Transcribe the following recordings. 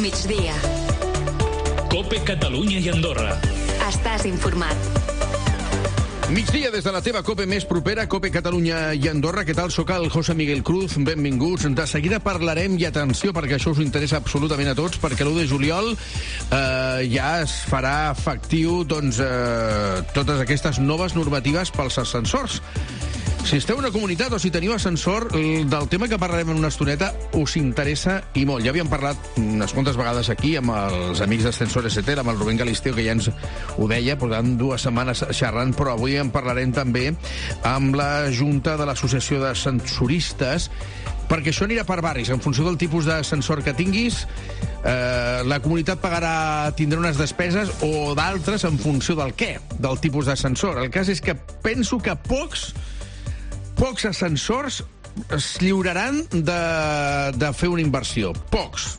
migdia. COPE Catalunya i Andorra. Estàs informat. Migdia des de la teva COPE més propera, COPE Catalunya i Andorra. Què tal? Soc el José Miguel Cruz. Benvinguts. De seguida parlarem, i atenció, perquè això us interessa absolutament a tots, perquè l'1 de juliol ja es farà efectiu totes aquestes noves normatives pels ascensors. Si esteu en una comunitat o si teniu ascensor, del tema que parlarem en una estoneta us interessa i molt. Ja havíem parlat unes quantes vegades aquí amb els amics d'Ascensor ST, amb el Rubén Galisteo, que ja ens ho deia, portant 2 setmanes xerrant, però avui en parlarem també amb la Junta de l'Associació d'Ascensoristes, perquè això anirà per barris. En funció del tipus d'ascensor que tinguis, la comunitat tindrà unes despeses o d'altres en funció del què, del tipus d'ascensor. El cas és que penso que pocs ascensors es lliuraran de fer una inversió. Pocs.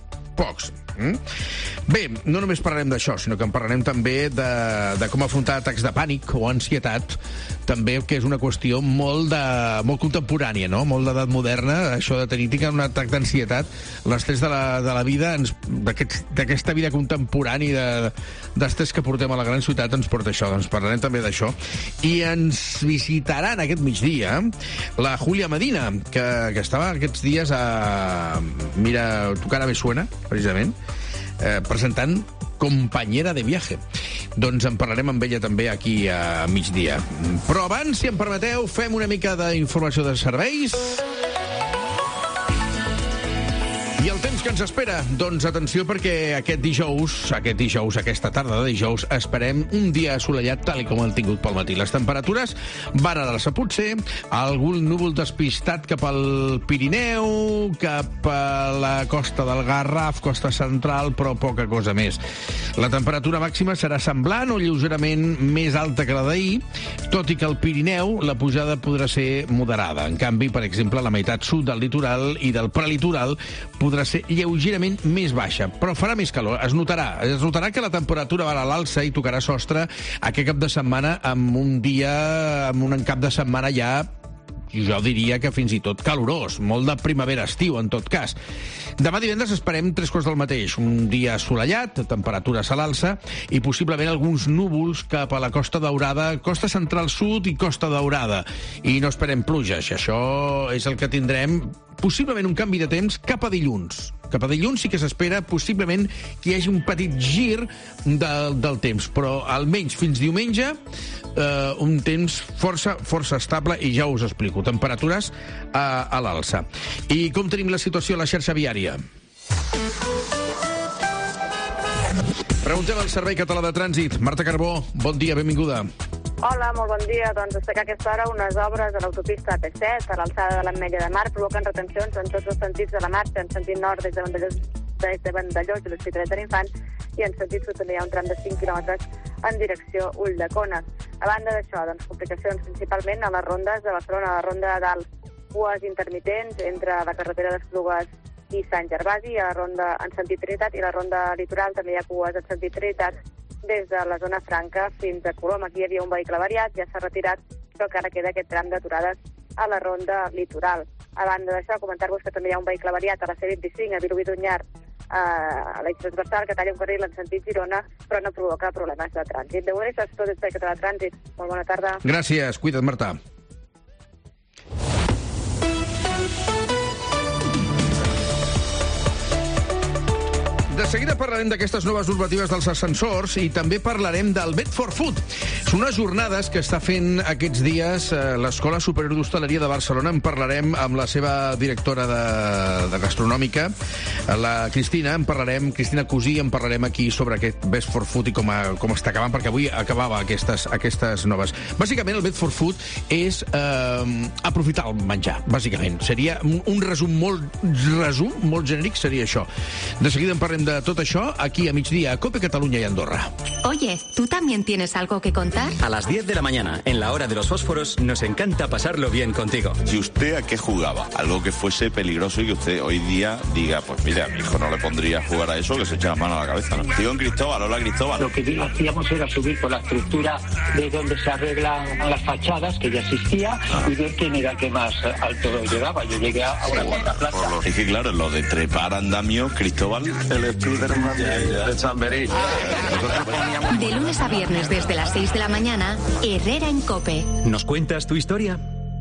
Bé, no només parlarem d'això, sinó que en parlarem també de com afrontar atacs de pànic o ansietat, també, que és una qüestió molt contemporània, no? Molt d'edat moderna, això de tenir un atac d'ansietat, l'estrès de la vida, d'aquesta vida contemporània, d'estrès que portem a la gran ciutat, ens porta això. Doncs parlarem també d'això. I ens visitaran aquest migdia la Júlia Medina, que estava aquests dies a Mira, tu cara me suena, precisament, presentant Compañera de Viaje. Doncs en parlarem amb ella també aquí a migdia. Però abans, si em permeteu, fem una mica d'informació de serveis. I el temps que ens espera? Doncs atenció, perquè aquest dijous, aquesta tarda de dijous, esperem un dia assolellat tal com el tingut pel matí. Les temperatures van a l'alça, potser algun núvol despistat cap al Pirineu, cap a la costa del Garraf, costa central, però poca cosa més. La temperatura màxima serà semblant o lleugerament més alta que la d'ahir, tot i que al Pirineu la pujada podrà ser moderada. En canvi, per exemple, la meitat sud del litoral i del prelitoral podrà ser lleugerament més baixa, però farà més calor. Es notarà que la temperatura va a l'alça i tocarà sostre aquest cap de setmana, amb un cap de setmana ja, jo diria que fins i tot calorós, molt de primavera-estiu, en tot cas. Demà divendres esperem 3 quarts del mateix, un dia assolellat, temperatures a l'alça, i possiblement alguns núvols cap a la Costa Daurada, Costa Central Sud i Costa Daurada. I no esperem pluges, això és el que tindrem, possiblement un canvi de temps cap a dilluns. Cap a dilluns sí que s'espera possiblement que hi hagi un petit gir del temps, però almenys fins diumenge un temps força estable, i ja us explico. Temperatures a l'alça. I com tenim la situació a la xarxa viària? Preguntem al Servei Català de Trànsit. Marta Carbó, bon dia, benvinguda. Hola, molt bon dia. Doncs destacar a aquesta hora unes obres a l'autopista AP7 a l'alçada de l'Ametlla de Mar provoquen retencions en tots els sentits de la marxa, en sentit nord des de Vandellòs i l'Hospitalet de l'Infant, i en sentit sud també hi ha un tram de 5 quilòmetres en direcció Ulldecona. A banda d'això, doncs, complicacions principalment a les rondes de Barcelona, a la ronda d'Alt, cues intermitents entre la carretera d'Esplugues i Sant Gervasi, a la ronda en sentit Trinitat, i la ronda litoral també hi ha cues en sentit Trinitat des de la zona franca fins a Colom. Aquí hi havia un vehicle variat, ja s'ha retirat, però encara queda aquest tram d'aturades a la ronda litoral. A banda d'això, comentar-vos que també hi ha un vehicle variat a la C25, a Vilobí d'Onyar, a l'eix transversal, que talla un carril en sentit Girona, però no provoca problemes de trànsit. De moment, això és tot des de la trànsit. Molt bona tarda. Gràcies, cuida't, Marta. De seguida parlarem d'aquestes noves normatives dels ascensors i també parlarem del Bedford Food. Són unes jornades que està fent aquests dies l'Escola Superior d'Hostaleria de Barcelona. En parlarem amb la seva directora de gastronòmica, la Cristina. Cristina Cosí, en parlarem aquí sobre aquest Bedford Food i com està acabant, perquè avui acabava aquestes noves. Bàsicament, el Bedford Food és aprofitar el menjar, bàsicament. Seria un resum molt genèric, seria això. De seguida en parlem de tot això aquí a migdia a COPE Catalunya y Andorra. Oye, ¿tú también tienes algo que contar? A las 10 de la mañana, en la hora de los fósforos, nos encanta pasarlo bien contigo. ¿Y usted a qué jugaba? Algo que fuese peligroso y que usted hoy día diga, pues mira, a mi hijo no le pondría a jugar a eso, que se echa la mano a la cabeza, ¿no? Digo en Cristóbal, hola Cristóbal. Lo que hacíamos era subir por la estructura de donde se arreglan las fachadas, que ya existía, y ver quién era el que más alto llegaba. Yo llegué a una cuarta plaza. Es que claro, lo de trepar andamios, Cristóbal, el De lunes a viernes desde las 6 de la mañana, Herrera en COPE. ¿Nos cuentas tu historia?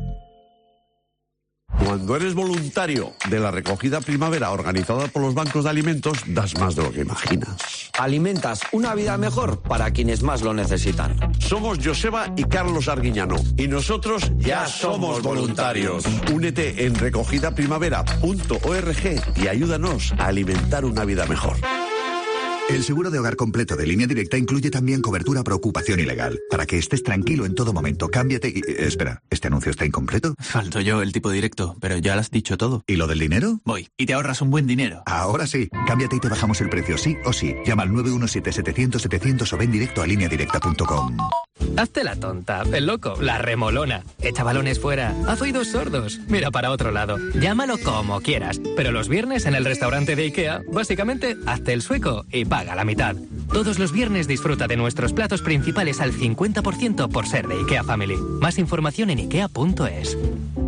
Cuando eres voluntario de la recogida primavera organizada por los bancos de alimentos, das más de lo que imaginas. Alimentas una vida mejor para quienes más lo necesitan. Somos Joseba y Carlos Arguiñano y nosotros ya somos voluntarios. Únete en recogidaprimavera.org y ayúdanos a alimentar una vida mejor. El seguro de hogar completo de Línea Directa incluye también cobertura por ocupación ilegal. Para que estés tranquilo en todo momento, cámbiate y... Espera, ¿este anuncio está incompleto? Falto yo el tipo directo, pero ya lo has dicho todo. ¿Y lo del dinero? Voy, y te ahorras un buen dinero. Ahora sí, cámbiate y te bajamos el precio, sí o sí. Llama al 917-700-700 o ven directo a lineadirecta.com. Hazte la tonta, el loco, la remolona. Echa balones fuera, haz oídos sordos, mira para otro lado. Llámalo como quieras, pero los viernes en el restaurante de IKEA, básicamente, hazte el sueco y paga la mitad. Todos los viernes disfruta de nuestros platos principales al 50% por ser de IKEA Family. Más información en ikea.es.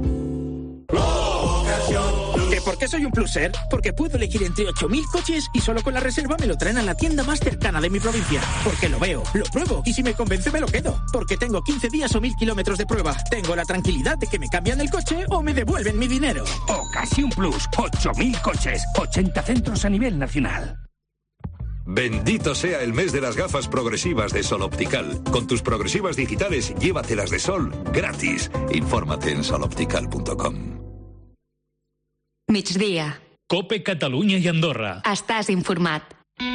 ¿Que por qué soy un pluser? Porque puedo elegir entre 8.000 coches y solo con la reserva me lo traen a la tienda más cercana de mi provincia. Porque lo veo, lo pruebo y si me convence me lo quedo. Porque tengo 15 días o 1.000 kilómetros de prueba. Tengo la tranquilidad de que me cambian el coche o me devuelven mi dinero. Ocasión Plus, 8.000 coches, 80 centros a nivel nacional. Bendito sea el mes de las gafas progresivas de Sol Optical. Con tus progresivas digitales, llévatelas de sol gratis. Infórmate en soloptical.com. Migdia. COPE Catalunya i Andorra. Estàs informat.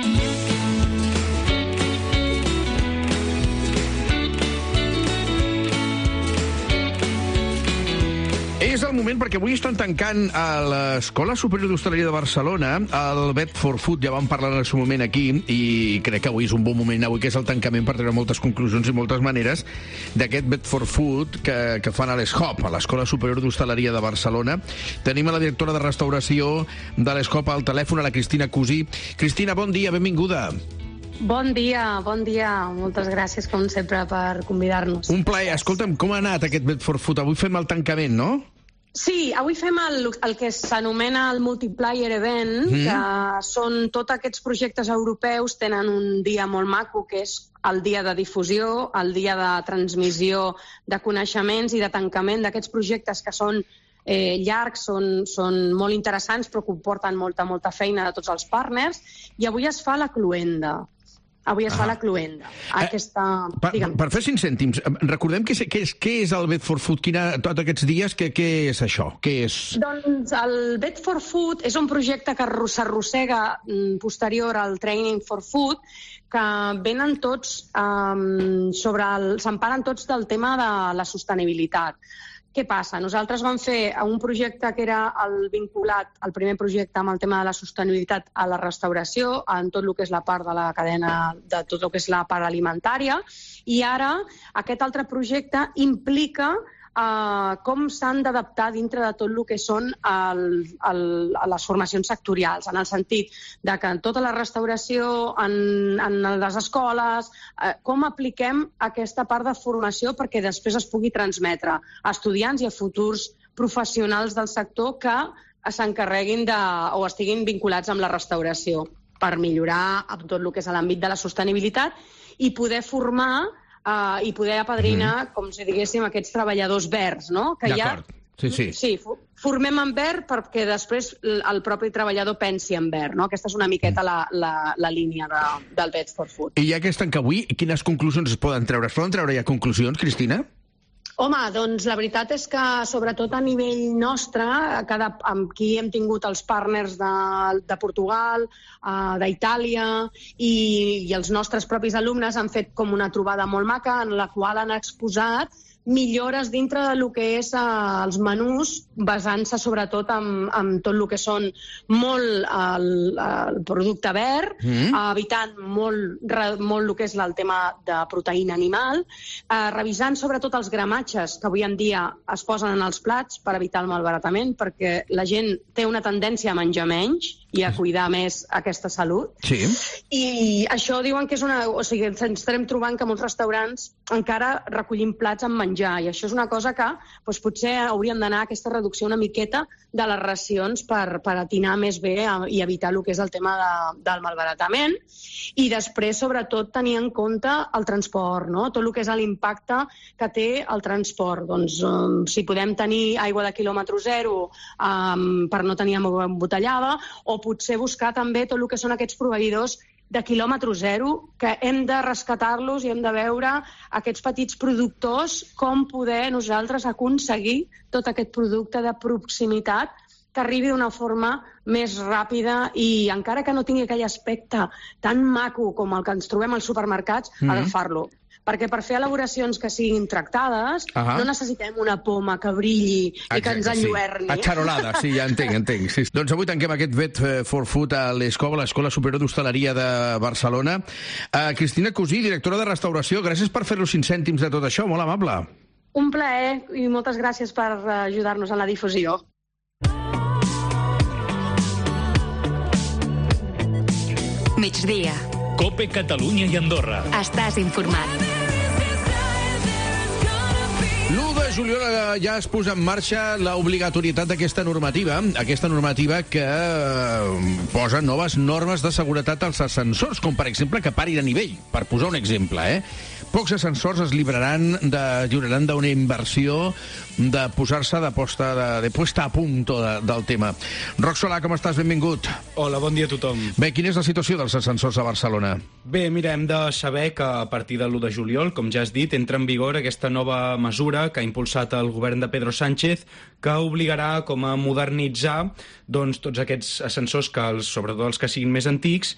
És el moment perquè avui estan tancant a l'Escola Superior d'Hostaleria de Barcelona el Bedford Food, ja vam parlar en el seu moment aquí i crec que avui és un bon moment, avui que és el tancament, per treure moltes conclusions i moltes maneres d'aquest Bedford Food que fan a l'ESCOP, a l'Escola Superior d'Hostaleria de Barcelona. Tenim a la directora de restauració de l'ESCOP al telèfon, a la Cristina Cusí. Cristina, bon dia, benvinguda. Bon dia. Moltes gràcies, com sempre, per convidar-nos. Un plaer. Escolta'm, com ha anat aquest Bedford Food? Avui fem el tancament, no? Sí, avui fem el que s'anomena el Multiplier Event, que són tots aquests projectes europeus, tenen un dia molt maco, que és el dia de difusió, el dia de transmissió de coneixements i de tancament d'aquests projectes que són llargs, són molt interessants, però comporten molta feina de tots els partners, i avui es fa la cloenda. Per fer 5 cèntims, recordem què és el Bedford Food, tots aquests dies, què és això? Què és? Doncs el Bedford Food és un projecte que s'arrossega posterior al Training for Food, que venen tots s'emparen tots del tema de la sostenibilitat. Què passa? Nosaltres vam fer un projecte que era vinculat, el primer projecte amb el tema de la sostenibilitat a la restauració, en tot el que és la part de la cadena, de tot el que és la part alimentària, i ara aquest altre projecte implica com s'han d'adaptar dintre de tot el que són les formacions sectorials, en el sentit de que en tota la restauració, en les escoles, com apliquem aquesta part de formació perquè després es pugui transmetre a estudiants i a futurs professionals del sector que s'encarreguin o estiguin vinculats amb la restauració per millorar tot el que és l'àmbit de la sostenibilitat i poder formar i poder apadrinar, com si diguéssim, aquests treballadors verds, no? D'acord, sí. Sí, formem en verd perquè després el propi treballador pensi en verd, no? Aquesta és una miqueta la línia del Bedford Food. I ja que es tanca avui, quines conclusions es poden treure? Es poden treure ja conclusions, Cristina? Home, doncs la veritat és que, sobretot a nivell nostre, amb qui hem tingut els partners de Portugal, d'Itàlia i els nostres propis alumnes han fet com una trobada molt maca en la qual han exposat millores dintre del que és els menús, basant-se sobretot en tot el que són molt el producte verd, evitant molt el que és el tema de proteïna animal, revisant sobretot els gramatges que avui en dia es posen en els plats per evitar el malbaratament, perquè la gent té una tendència a menjar menys i a cuidar més aquesta salut. Sí. I això diuen que és una... O sigui, ens estarem trobant que molts restaurants encara recollim plats amb menjar menjar, i això és una cosa que potser hauríem d'anar a aquesta reducció una miqueta de les racions per atinar més bé i evitar el que és el tema del malbaratament, i després, sobretot, tenir en compte el transport, no? Tot el que és l'impacte que té el transport. Doncs, si podem tenir aigua de quilòmetre zero per no tenir aigua embotellada, o potser buscar també tot el que són aquests proveïdors de quilòmetre zero, que hem de rescatar-los i hem de veure aquests petits productors com poder nosaltres aconseguir tot aquest producte de proximitat que arribi d'una forma més ràpida i, encara que no tingui aquell aspecte tan maco com el que ens trobem als supermercats, agafar-lo. Perquè per fer elaboracions que siguin tractades no necessitem una poma que brilli i que ens enlluerni. Acharolada, sí, ja entenc. Sí. Doncs avui tanquem aquest Vet for Food a l'ESCOB, l'Escola Superior d'Hostaleria de Barcelona. Cristina Cosí, directora de restauració, gràcies per fer-nos 5 cèntims de tot això, molt amable. Un plaer i moltes gràcies per ajudar-nos en la difusió. Migdia. COPE Catalunya i Andorra. Estàs informat. L'1 de juliol ja es posa en marxa l'obligatorietat d'aquesta normativa que posa noves normes de seguretat als ascensors, com per exemple que parin a nivell, per posar un exemple. Pocs ascensors es lliuraran d'una inversió de posar-se de puesta a punt del tema. Roc Solà, com estàs? Benvingut. Hola, bon dia a tothom. Bé, quina és la situació dels ascensors a Barcelona? Bé, mira, hem de saber que a partir de l'1 de juliol, com ja has dit, entra en vigor aquesta nova mesura que ha impulsat el govern de Pedro Sánchez, que obligarà com a modernitzar tots aquests ascensors, sobretot els que siguin més antics.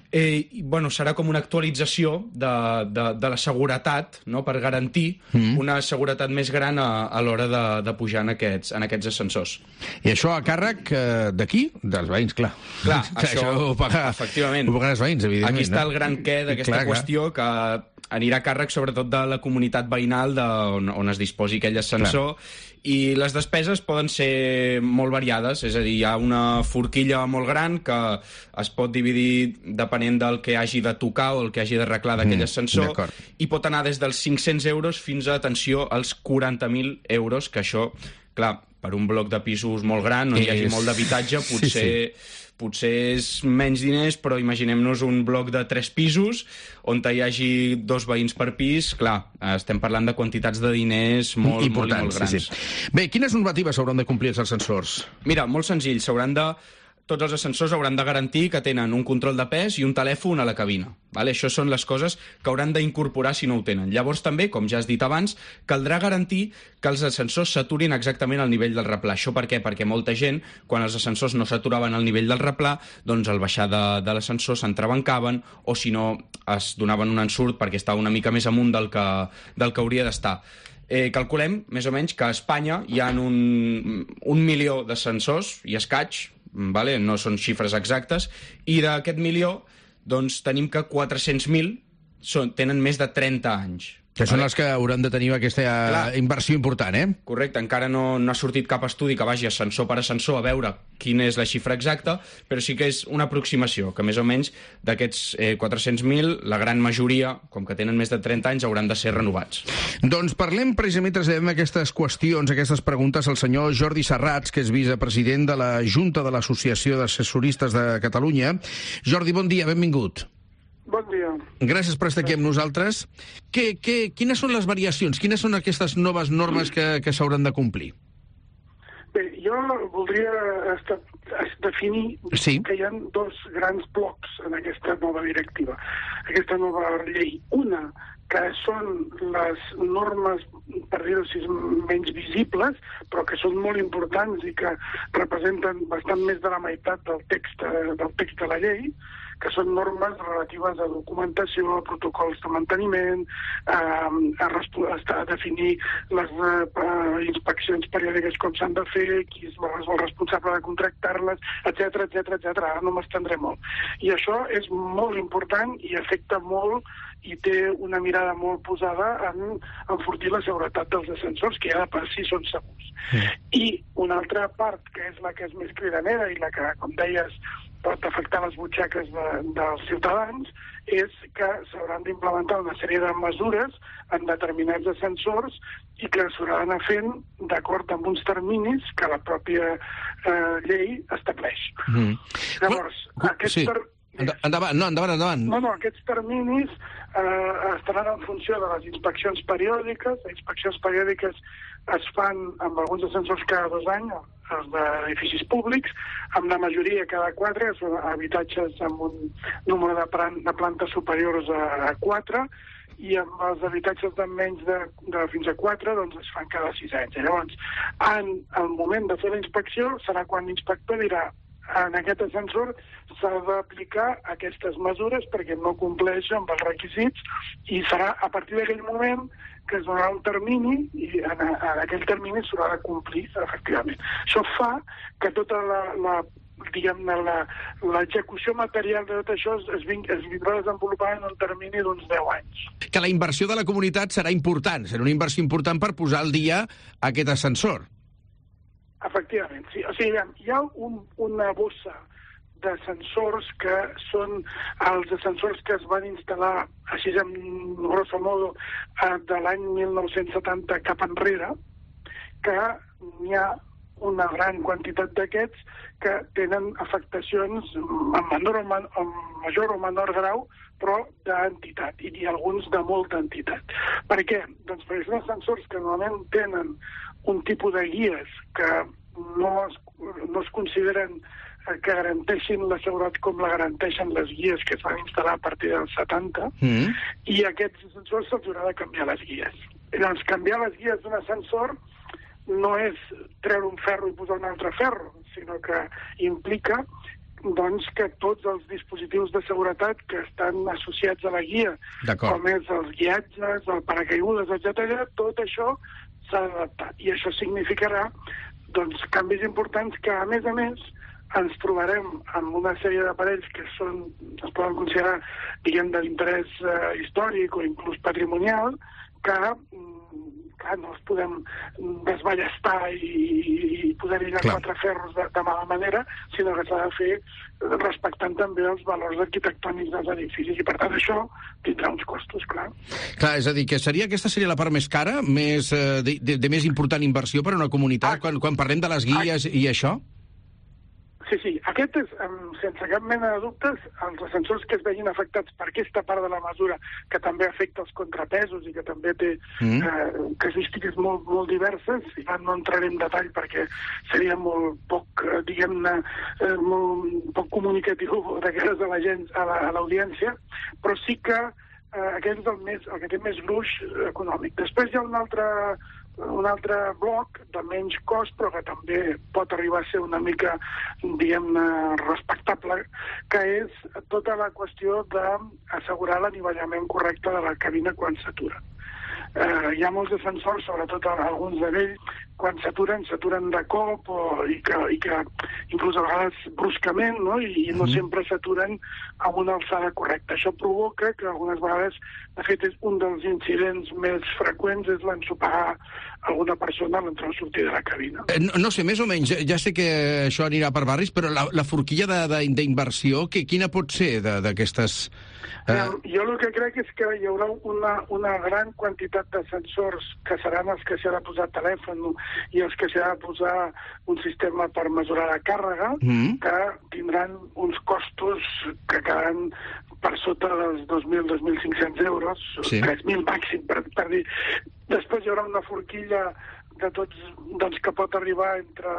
Serà com una actualització de la seguretat, no?, per garantir una seguretat més gran a l'hora de pujar en aquests ascensors. I això a càrrec d'aquí? Dels veïns, clar. Clar, això ho paguen els veïns, evidentment. Aquí està el gran què d'aquesta qüestió, que anirà a càrrec sobretot de la comunitat veïnal on es disposi aquell ascensor. I les despeses poden ser molt variades, és a dir, hi ha una forquilla molt gran que es pot dividir depenent del que hagi de tocar o el que hagi d'arreglar d'aquell ascensor, i pot anar des dels 500 euros fins a, atenció, als 40.000 euros, que això, clar, per un bloc de pisos molt gran, on hi hagi molt d'habitatge, potser és menys diners, però imaginem-nos un bloc de 3 pisos on hi hagi 2 veïns per pis. Clar, estem parlant de quantitats de diners molt grans. Sí. Bé, quines normatives s'hauran de complir els ascensors? Mira, molt senzill, tots els ascensors hauran de garantir que tenen un control de pes i un telèfon a la cabina. Això són les coses que hauran d'incorporar si no ho tenen. Llavors també, com ja has dit abans, caldrà garantir que els ascensors s'aturin exactament al nivell del replà. Això per què? Perquè molta gent, quan els ascensors no s'aturaven al nivell del replà, doncs al baixar de l'ascensor s'entrebancaven, o si no es donaven un ensurt perquè estava una mica més amunt del que hauria d'estar. Calculem, més o menys, que a Espanya hi ha un milió d'ascensors i escaig, no són xifres exactes, i d'aquest milió doncs tenim que 400.000 tenen més de 30 anys. Que són els que hauran de tenir aquesta inversió important, Correcte, encara no ha sortit cap estudi que vagi ascensor per ascensor a veure quina és la xifra exacta, però sí que és una aproximació, que més o menys d'aquests 400.000, la gran majoria, com que tenen més de 30 anys, hauran de ser renovats. Doncs parlem precisament, traslladem aquestes qüestions, aquestes preguntes al senyor Jordi Serrats, que és vicepresident de la Junta de l'Associació d'Assessoristes de Catalunya. Jordi, bon dia, benvingut. Bon dia. Gràcies per estar aquí amb nosaltres. Quines són les variacions? Quines són aquestes noves normes que s'hauran de complir? Bé, jo voldria definir que hi ha 2 grans blocs en aquesta nova directiva, aquesta nova llei. Una, que són les normes, per dir-ho així, menys visibles, però que són molt importants i que representen bastant més de la meitat del text de la llei, que són normes relatives a documentació, a protocols de manteniment, a definir les inspeccions periòdiques com s'han de fer, qui és el responsable de contractar-les, etc. Ara no m'estendré molt. I això és molt important i afecta molt i té una mirada molt posada en enfortir la seguretat dels ascensors, que ja de per si són segurs. I una altra part, que és la que és més cridanera i la que, com deies, pot afectar les butxaques dels ciutadans, és que s'hauran d'implementar una sèrie de mesures en determinats ascensors i que s'haurà d'anar fent d'acord amb uns terminis que la pròpia llei estableix. Llavors, Endavant. No, aquests terminis estaran en funció de les inspeccions periòdiques. Les inspeccions periòdiques es fan amb alguns ascensors cada 2 anys, els d'edificis públics, amb la majoria cada 4, són habitatges amb un número de plantes superiors a 4, i amb els habitatges de menys de fins a 4 doncs es fan cada 6 anys. Llavors, en el moment de fer la inspecció serà quan l'inspector dirà en aquest ascensor s'ha d'aplicar aquestes mesures perquè no compleix amb els requisits, i serà a partir d'aquell moment que es donarà un termini i en aquell termini s'haurà de complir efectivament. Això fa que tota l'execució material de tot això es vindrà desenvolupant en un termini d'uns 10 anys. Que la inversió de la comunitat serà important, serà una inversió important per posar al dia aquest ascensor. Efectivament, sí. O sigui, hi ha una bossa d'ascensors que són els ascensors que es van instal·lar, així en grosso modo, de l'any 1970 cap enrere, que n'hi ha una gran quantitat d'aquests que tenen afectacions en major o menor grau, però d'entitat, i n'hi ha alguns de molta entitat. Per què? Doncs perquè són ascensors que normalment tenen un tipus de guies que no es consideren que garanteixin la seguretat com la garanteixen les guies que es van instal·lar a partir dels 70, i aquests ascensors se'ls haurà de canviar les guies. Llavors, canviar les guies d'un ascensor no és treure un ferro i posar un altre ferro, sinó que implica doncs, que tots els dispositius de seguretat que estan associats a la guia, com és els guiatges, el paracaigudes, etc., tot això s'ha d'adaptar. I això significarà doncs, canvis importants que, a més, ens trobarem amb una sèrie d'aparells que es poden considerar, d'interès històric o inclús patrimonial, que no els podem desballestar i posar-hi 4 ferros de mala manera, sinó que s'ha de fer respectant també els valors arquitectònics dels edificis, i per tant això tindrà uns costos, clar. Clar, és a dir, que aquesta seria la part més cara, de més important inversió per a una comunitat, quan parlem de les guies i això? Sí, aquest és, sense cap mena de dubtes, els ascensors que es vegin afectats per aquesta part de la mesura, que també afecta els contrapesos i que també té casuístiques molt diverses, i no entraré en detall perquè seria molt poc, molt poc comunicatiu de cares a l'audiència, però sí que aquest és el que té més gruix econòmic. Després hi ha un altre bloc de menys cost, però que també pot arribar a ser una mica, respectable, que és tota la qüestió d'assegurar l'anivellament correcte de la cabina quan s'atura. Hi ha molts ascensors, sobretot alguns d'ells, quan s'aturen de cop i que inclús a vegades bruscament, i no sempre s'aturen a una alçada correcta. Això provoca que algunes vegades, de fet, un dels incidents més freqüents és l'ensopegar alguna persona a l'entrar o sortir de la cabina. No sé, més o menys, ja sé que això anirà per barris, però la forquilla d'inversió, quina pot ser d'aquestes... Jo el que crec és que hi haurà una gran quantitat d'ascensors que seran els que s'ha de posar telèfon i els que s'ha de posar un sistema per mesurar la càrrega, que tindran uns costos que quedaran per sota dels 2.000-2.500 euros, 3.000 màxim, per dir. Després hi haurà una forquilla de tots, doncs, que pot arribar entre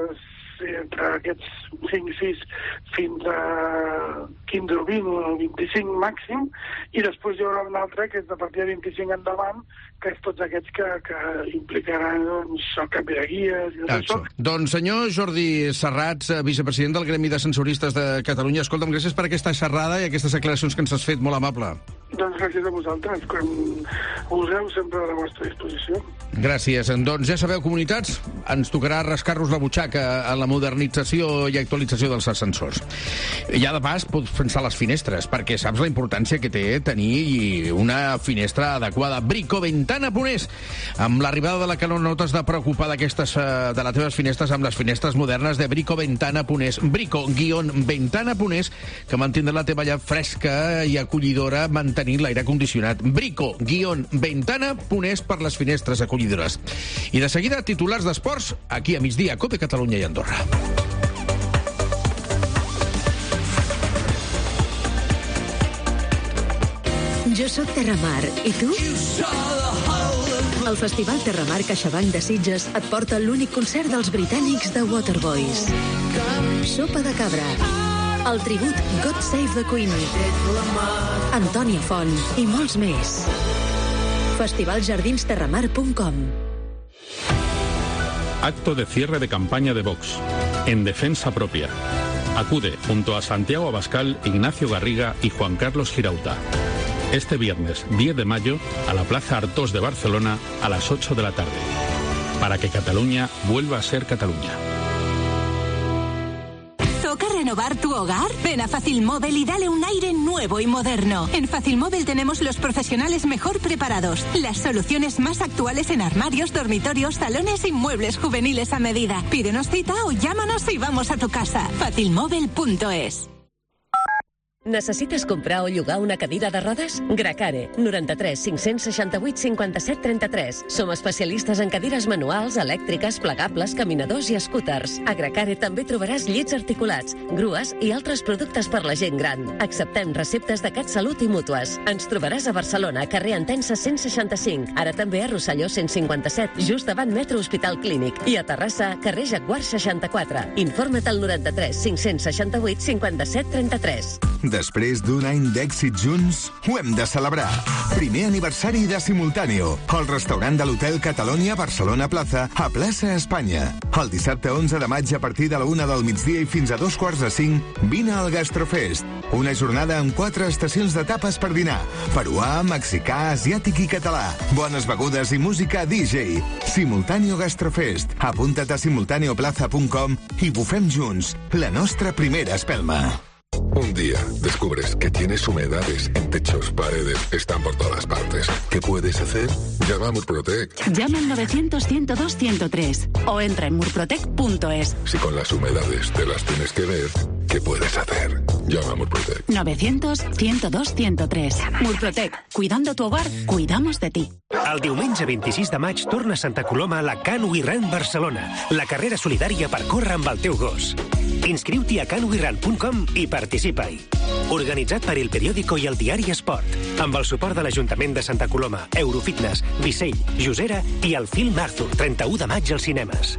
aquests 5-6 fins a 15 o 20 o 25 màxim, i després hi haurà una altra que és de partir de 25 endavant, que és tots aquests que implicaran el canvi de guies i tot això. Doncs senyor Jordi Serrats, vicepresident del Gremi d'Ascensoristes de Catalunya, escolta'm, gràcies per aquesta xerrada i aquestes aclaracions que ens has fet, molt amable. Doncs gràcies a vosaltres, quan useu sempre a la vostra disposició. Gràcies. Doncs ja sabeu, comunitats, ens tocarà rascar-nos la butxaca en la la modernització i actualització dels ascensors. Ja de pas pots pensar les finestres, perquè saps la importància que té tenir una finestra adequada. Bricoventana.es. Amb l'arribada de la calor no t'has de preocupar de les teves finestres amb les finestres modernes de Bricoventana.es. Brico-ventana.es, que mantindrà la teva llar fresca i acollidora mantenint l'aire condicionat. Brico-ventana.es per les finestres acollidores. I de seguida, titulars d'esports, aquí a migdia, COPE Catalunya i Andorra. Jo sóc Terramar, i tu? El Festival Terramar CaixaBank de Sitges et porta l'únic concert dels britànics de Waterboys. Sopa de cabra, el tribut God Save the Queen, Antònia Font i molts més. Festivaljardinsterramar.com. Acto de cierre de campaña de Vox, en defensa propia. Acude junto a Santiago Abascal, Ignacio Garriga y Juan Carlos Girauta. Este viernes 10 de mayo a la Plaza Artós de Barcelona a las 8 de la tarde, para que Cataluña vuelva a ser Cataluña. ¿Toca renovar tu hogar? Ven a Facilmóvil y dale un aire nuevo y moderno. En Facilmóvil tenemos los profesionales mejor preparados, las soluciones más actuales en armarios, dormitorios, salones y muebles juveniles a medida. Pídenos cita o llámanos y vamos a tu casa. Facilmóvil.es. Necessites comprar o llogar una cadira de rodes? Gracare, 93 568 57 33. Som especialistes en cadires manuals, elèctriques, plegables, caminadors i scooters. A Gracare també trobaràs llits articulats, grues i altres productes per la gent gran. Acceptem receptes de CatSalut i mútues. Ens trobaràs a Barcelona, carrer Entença 165, ara també a Rosselló 157, just davant Metro Hospital Clínic, i a Terrassa, carrer Jaguar 64. Informa't al 93 568 57 33. Després d'un any d'èxit junts, ho hem de celebrar. Primer aniversari de Simultáneo, el restaurant de l'Hotel Catalonia Barcelona Plaza, a Plaça Espanya. El dissabte 11 de maig, a partir de la 1 del migdia i fins a 2:45, vine al Gastrofest. Una jornada amb 4 estacions de tapes per dinar. Peruà, mexicà, asiàtic i català. Bones begudes i música DJ. Simultáneo Gastrofest. Apunta't a simultaneoplaza.com i bufem junts la nostra primera espelma. Un día descubres que tienes humedades en techos, paredes, están por todas partes. ¿Qué puedes hacer? Llama a Murprotec. Llama al 900-102-103 o entra en murprotec.es. Si con las humedades te las tienes que ver, ¿qué puedes hacer? Llama a Murprotec. 900-102-103. Murprotec. Cuidando tu hogar, cuidamos de ti. El diumenge 26 de maig torna a Santa Coloma la Cano i Ran Barcelona, la carrera solidària per córrer amb el teu gos. Inscriu-t'hi a canoiran.com i participa-hi. Organitzat per El Periódico i el Diari Esport, amb el suport de l'Ajuntament de Santa Coloma, Eurofitness, Vicell, Josera i el Film Arthur, 31 de maig als cinemes.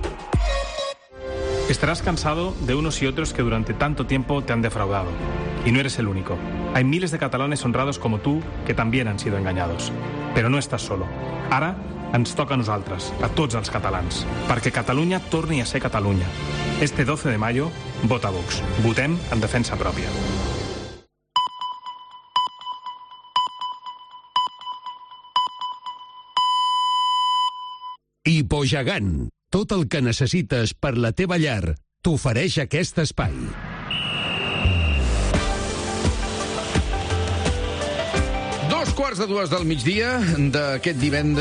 Estarás cansado de unos y otros que durante tanto tiempo te han defraudado. Y no eres el único. Hay miles de catalanes honrados como tú que también han sido engañados. Però no estàs solo. Ara ens toca a nosaltres, a tots els catalans, perquè Catalunya torni a ser Catalunya. Este 12 de mayo, vota Vox. Votem en defensa pròpia. Hipogegant. Tot el que necessites per la teva llar t'ofereix aquest espai. Quarts de 2 del migdia d'aquest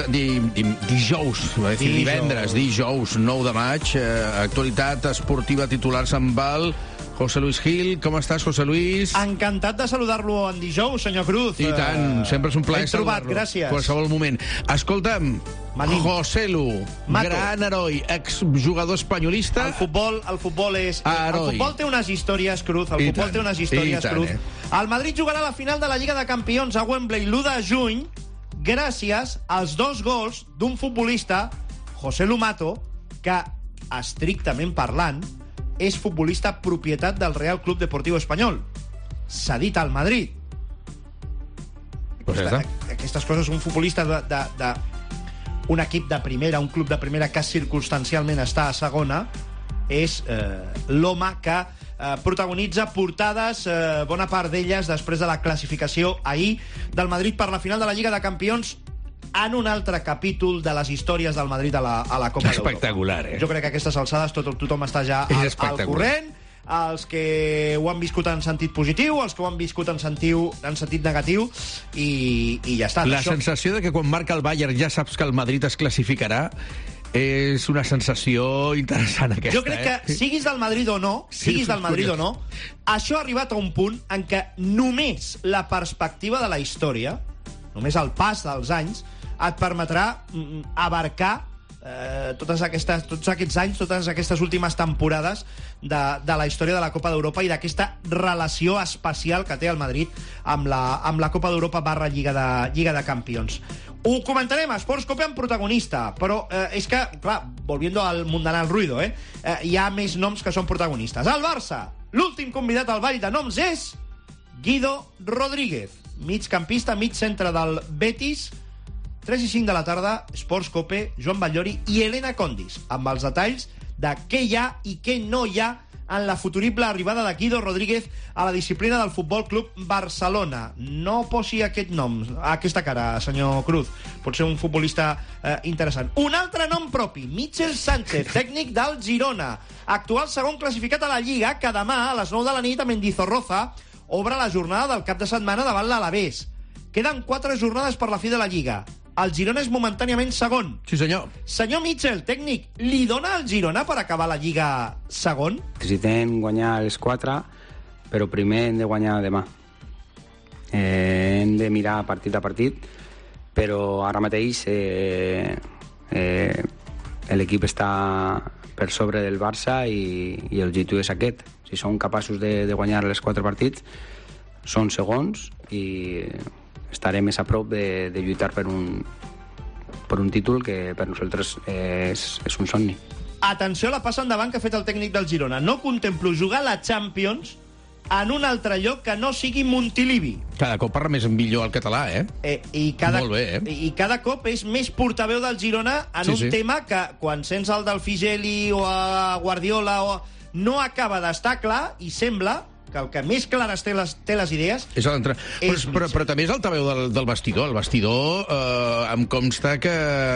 dijous 9 de maig, actualitat esportiva, titulars amb Val. José Luis Gil, com estàs, José Luis? Encantat de saludar-lo en dijous, senyor Cruz. I tant, sempre és un plaer saludar-lo. Gràcies. Qualsevol moment. Escolta'm, José Lu, gran heroi, exjugador espanyolista. El futbol és... El futbol té unes històries, Cruz. El futbol té unes històries, Cruz. El Madrid jugarà a la final de la Lliga de Campions a Wembley l'1 de juny gràcies als 2 gols d'un futbolista, José Lu Mato, que, estrictament parlant, és futbolista propietat del Real Club Deportivo Espanyol, cedit al Madrid. Aquestes coses, un futbolista d'un equip de primera, un club de primera que circumstancialment està a segona, és l'home que protagonitza portades, bona part d'elles després de la classificació ahir del Madrid per la final de la Lliga de Campions, en un altre capítol de les històries del Madrid a la Copa d'Europa. Espectacular, Jo crec que a aquestes alçades tothom està ja al corrent, els que ho han viscut en sentit positiu, els que ho han viscut en sentit negatiu, i ja està. La sensació de que quan marca el Bayern ja saps que el Madrid es classificarà és una sensació interessant, aquesta. Jo crec que siguis del Madrid o no, això ha arribat a un punt en què només la perspectiva de la història, només el pas dels anys, et permetrà abarcar tots aquests anys, totes aquestes últimes temporades de la història de la Copa d'Europa i d'aquesta relació especial que té el Madrid amb la Copa d'Europa / Lliga de Campions. Ho comentarem a Sports Cope amb protagonista, però és que, clar, volviendo al mundanal ruido, hi ha més noms que són protagonistes. El Barça, l'últim convidat al ball de noms és Guido Rodríguez, migcampista, mig centre del Betis. 3 i 5 de la tarda, Sports Cope, Joan Batllori i Elena Condis, amb els detalls de què hi ha i què no hi ha en la futurible arribada de Guido Rodríguez a la disciplina del Futbol Club Barcelona. No posi aquest nom, aquesta cara, senyor Cruz. Pot ser un futbolista interessant. Un altre nom propi, Michel Sánchez, tècnic del Girona, actual segon classificat a la Lliga, que demà a les 9 de la nit a Mendizorroza obre la jornada del cap de setmana davant l'Alavés. Queden 4 jornades per la fi de la Lliga. El Girona és momentàniament segon. Sí, senyor. Senyor Mitchell, tècnic, li dona al Girona per acabar la Lliga segon? Necessitem guanyar els 4, però primer hem de guanyar demà. Hem de mirar partit a partit, però ara mateix l'equip està per sobre del Barça i el objectiu és aquest. Si som capaços de guanyar els 4 partits, són segons i estaré més a prop de lluitar per un títol que per nosaltres és un somni. Atenció a la passa endavant que ha fet el tècnic del Girona. No contemplo jugar la Champions en un altre lloc que no sigui Montilivi. Cada cop parla més millor el català, Molt bé, I cada cop és més portaveu del Girona en un tema que quan sents el del Figeli o a Guardiola no acaba d'estar clar i sembla que el que més clares té les idees és l'entrenador. Però també és el altaveu del vestidor. El vestidor em consta que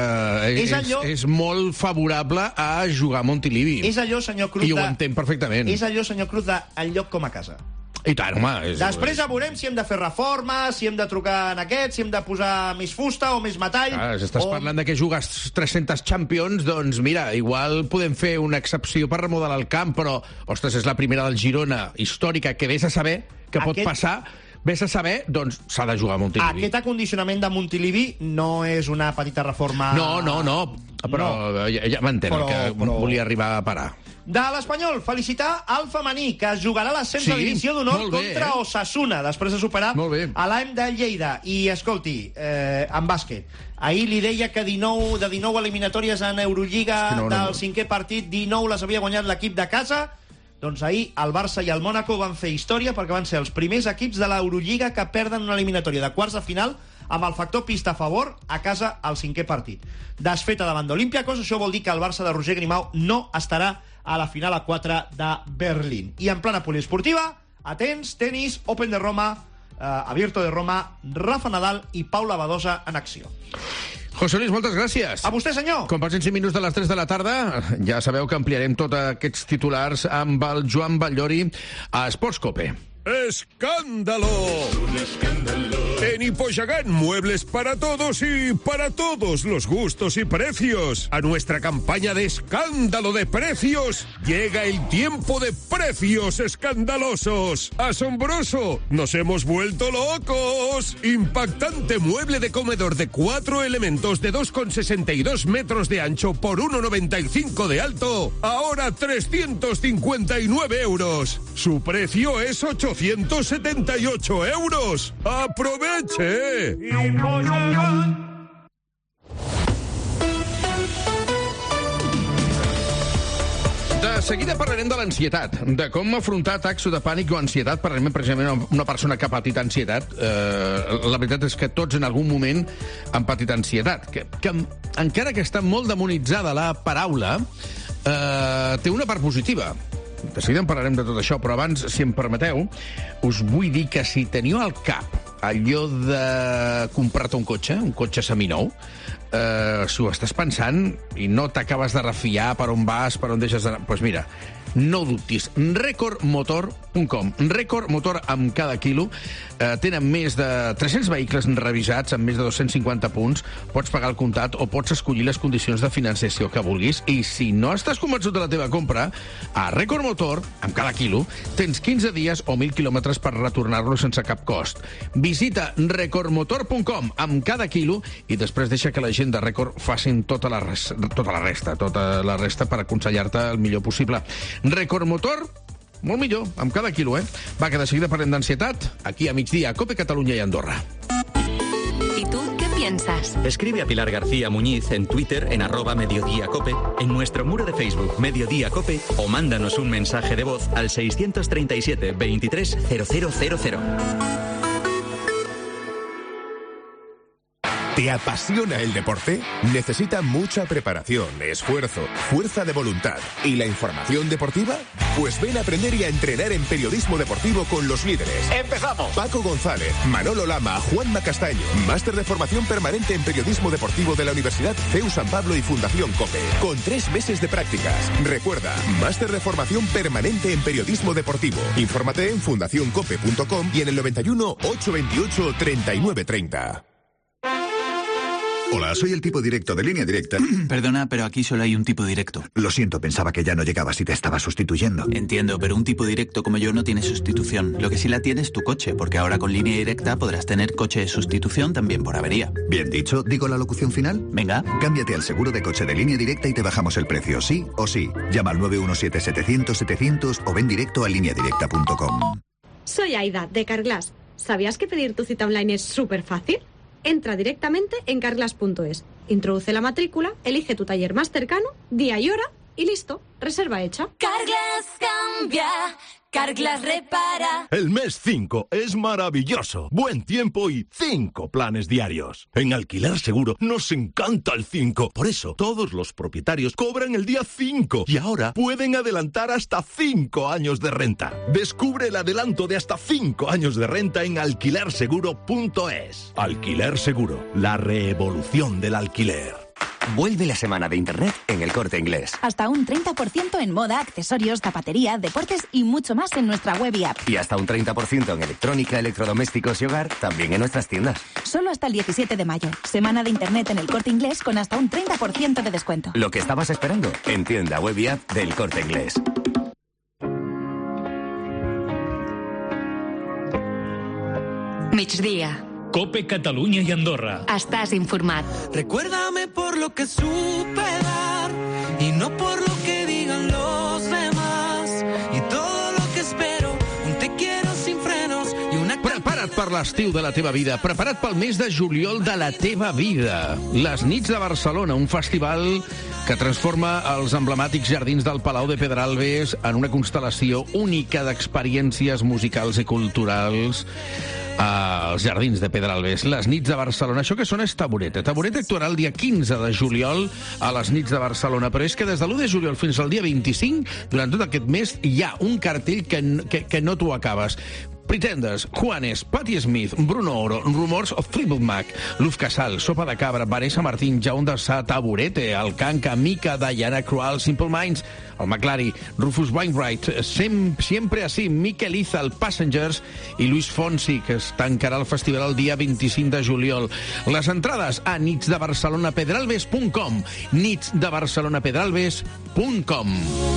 és molt favorable a jugar a Montilivi. És allò, senyor Cruz, i ho entenc perfectament. És allò, senyor Cruz, del lloc com a casa. I tant, home. Després ja veurem si hem de fer reformes, si hem de trucar en aquest, si hem de posar més fusta o més metall. Si estàs parlant de que jugues 300 Champions, doncs mira, igual podem fer una excepció per remodelar el camp, però, ostres, és la primera del Girona històrica, que vés a saber què pot passar. Vés a saber, doncs s'ha de jugar a Montilivi. Aquest acondicionament de Montilivi no és una petita reforma... No, però ja m'entén que volia arribar a parar. De l'Espanyol, felicitar al femení, que jugarà l'ascens de divisió d'honor contra Osasuna, després de superar a l'AM de Lleida. I, escolti, en bàsquet, ahir li deia que de 19 eliminatòries en Eurolliga del 5è partit, 19 les havia guanyat l'equip de casa. Doncs ahir el Barça i el Mònaco van fer història perquè van ser els primers equips de l'Eurolliga que perden una eliminatòria de quarts de final amb el factor pista a favor a casa al 5è partit. Desfeta davant d'Olympiacos, això vol dir que el Barça de Roger Grimau no estarà a la final a 4 de Berlín. I en plana poliesportiva, atents, tenis, Open de Roma, Abierto de Roma, Rafa Nadal i Paula Badosa en acció. José Luis, moltes gràcies. A vostè, senyor. Quan passin 5 minuts de les 3 de la tarda, ja sabeu que ampliarem tots aquests titulars amb el Joan Batllori a Sports Cope. ¡Escándalo! Un escándalo. En Hipoyagán, muebles para todos y para todos los gustos y precios. A nuestra campaña de escándalo de precios llega el tiempo de precios escandalosos. ¡Asombroso! ¡Nos hemos vuelto locos! Impactante mueble de comedor de 4 elementos de 2,62 metros de ancho por 1,95 de alto. Ahora 359 euros. Su precio es 878 euros. ¡Aproveche! De seguida parlarem de l'ansietat, de com afrontar taxo de pànic o ansietat. Parlarem precisament amb una persona que ha patit ansietat. La veritat és que tots en algun moment han patit ansietat, que encara que està molt demonitzada la paraula, té una part positiva. De seguida en parlarem de tot això, però abans, si em permeteu, us vull dir que si teniu al cap allò de comprar-te un cotxe seminou, si ho estàs pensant i no t'acabes de refiar per on vas, per on deixes d'anar... Doncs mira, no dubtis. Recordmotor.com. Record Motor amb cada quilo. Tenen més de 300 vehicles revisats amb més de 250 punts. Pots pagar el comptat o pots escollir les condicions de financiació que vulguis. I si no estàs convençut de la teva compra, a Record Motor, amb cada quilo, tens 15 dies o 1.000 quilòmetres per retornar-lo sense cap cost. Visita recordmotor.com amb cada quilo i després deixa que la gent de Record facin tota la resta per aconsellar-te el millor possible. Record Motor, molt millor, amb cada quilo, Va, que de seguida parlem d'ansietat, aquí a migdia, COPE Catalunya i Andorra. ¿Y tú qué piensas? Escribe a Pilar García Muñiz en Twitter en @mediodíacope, en nuestro muro de Facebook Mediodía Cope o mándanos un mensaje de voz al 637 23 0000. ¿Te apasiona el deporte? Necesita mucha preparación, esfuerzo, fuerza de voluntad y la información deportiva. Pues ven a aprender y a entrenar en periodismo deportivo con los líderes. ¡Empezamos! Paco González, Manolo Lama, Juanma Castaño. Máster de formación permanente en periodismo deportivo de la Universidad CEU San Pablo y Fundación COPE. Con 3 meses de prácticas. Recuerda, máster de formación permanente en periodismo deportivo. Infórmate en fundacioncope.com y en el 91 828 3930. Hola, soy el tipo directo de Línea Directa. Perdona, pero aquí solo hay un tipo directo. Lo siento, pensaba que ya no llegabas y te estaba sustituyendo. Entiendo, pero un tipo directo como yo no tiene sustitución. Lo que sí la tiene es tu coche, porque ahora con Línea Directa podrás tener coche de sustitución también por avería. Bien dicho, ¿digo la locución final? Venga. Cámbiate al seguro de coche de Línea Directa y te bajamos el precio, sí o sí. Llama al 917-700-700 o ven directo a lineadirecta.com. Soy Aida, de Carglass. ¿Sabías que pedir tu cita online es súper fácil? Entra directamente en carglass.es, introduce la matrícula, elige tu taller más cercano, día y hora y listo, reserva hecha. Carglass cambia, Carglass repara. El mes 5 es maravilloso. Buen tiempo y 5 planes diarios. En Alquiler Seguro nos encanta el 5. Por eso, todos los propietarios cobran el día 5 y ahora pueden adelantar hasta 5 años de renta. Descubre el adelanto de hasta 5 años de renta en alquilerseguro.es. Alquiler Seguro, la revolución del alquiler. Vuelve la semana de Internet en El Corte Inglés. Hasta un 30% en moda, accesorios, zapatería, deportes y mucho más en nuestra web y app. Y hasta un 30% en electrónica, electrodomésticos y hogar, también en nuestras tiendas. Solo hasta el 17 de mayo. Semana de Internet en El Corte Inglés con hasta un 30% de descuento. Lo que estabas esperando, en tienda web y app del Corte Inglés. Migdia. COPE Catalunya i Andorra. Estàs informat. Recuérdame por lo que supe dar y no por lo que digan los demás. Y todo lo que espero, un te quiero sin frenos y una... Prepara't per l'estiu de la teva vida. Prepara't pel mes de juliol de la teva vida. Les Nits de Barcelona, un festival que transforma els emblemàtics jardins del Palau de Pedralbes en una constel·lació única d'experiències musicals i culturals als jardins de Pedralbes. Les Nits de Barcelona. Això que sona és Taburete. Taburete actuarà el dia 15 de juliol a les Nits de Barcelona, però és que des de l'1 de juliol fins al dia 25, durant tot aquest mes, hi ha un cartell que no t'ho acabes. Pretenders, Juanes, Patti Smith, Bruno Oro, Rumors of Fleetwood Mac, Luz Casal, Sopa de Cabra, Vanessa Martín, Jaume D'Assà, Taburete, El Canca, Mica, Diana Crual, Simple Minds, el McLary, Rufus Wainwright, Siempre Así, Miquel Iza, el Passengers i Luis Fonsi, que es tancarà el festival el dia 25 de juliol. Les entrades a nitsdebarcelonapedralbes.com, nitsdebarcelonapedralbes.com.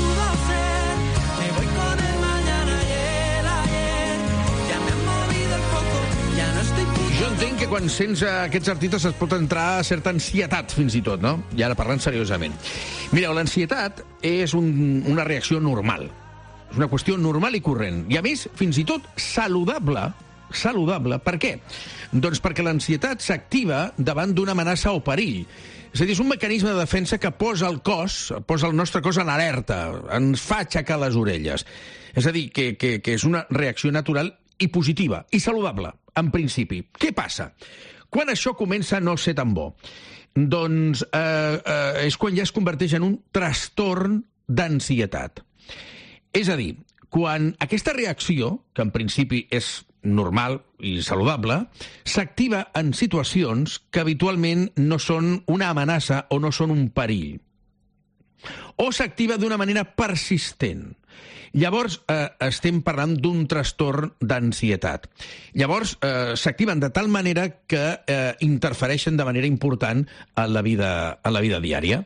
Jo entenc que quan sents aquests artistes es pot entrar a certa ansietat, fins i tot, no? I ara parlant seriosament. Mireu, l'ansietat és una reacció normal. És una qüestió normal i corrent. I, a més, fins i tot saludable. Saludable. Per què? Doncs perquè l'ansietat s'activa davant d'una amenaça o perill. És a dir, és un mecanisme de defensa que posa el nostre cos en alerta, ens fa aixecar les orelles. És a dir, que és una reacció natural i positiva, i saludable, en principi. Què passa? Quan això comença a no ser tan bo? Doncs és quan ja es converteix en un trastorn d'ansietat. És a dir, quan aquesta reacció, que en principi és normal i saludable, s'activa en situacions que habitualment no són una amenaça o no són un perill. O s'activa d'una manera persistent. Llavors, estem parlant d'un trastorn d'ansietat. Llavors, s'activen de tal manera que interfereixen de manera important en la vida diària.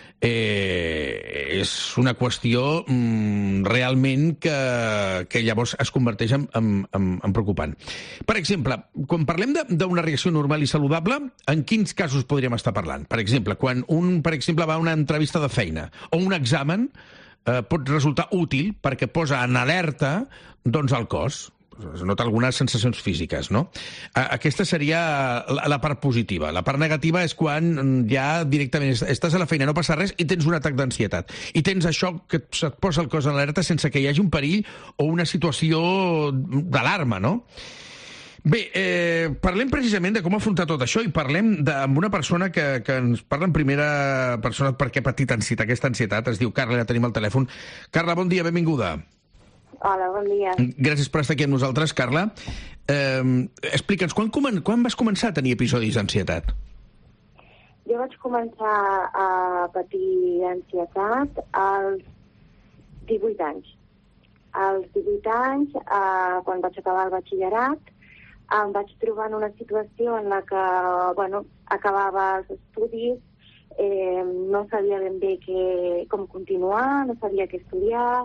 És una qüestió realment que llavors es converteix en preocupant. Per exemple, quan parlem d'una reacció normal i saludable, en quins casos podríem estar parlant? Per exemple, quan un va a una entrevista de feina o un examen pot resultar útil perquè posa en alerta el cos. Es nota algunes sensacions físiques, no? Aquesta seria la part positiva. La part negativa és quan ja directament estàs a la feina, no passa res, i tens un atac d'ansietat. I tens això que se't posa el cos en alerta sense que hi hagi un perill o una situació d'alarma, no? Bé, parlem precisament de com afrontar tot això i parlem amb una persona que ens parla en primera persona perquè ha patit aquesta ansietat. Es diu Carla, la tenim al telèfon. Carla, bon dia, benvinguda. Hola, bon dia. Gràcies per estar aquí amb nosaltres, Carla. Explica'ns, quan vas començar a tenir episodis d'ansietat? Jo vaig començar a patir ansietat als 18 anys. Als 18 anys, quan vaig acabar el batxillerat, em vaig trobar en una situació en la que, acabava els estudis, no sabia ben bé com continuar, no sabia què estudiar,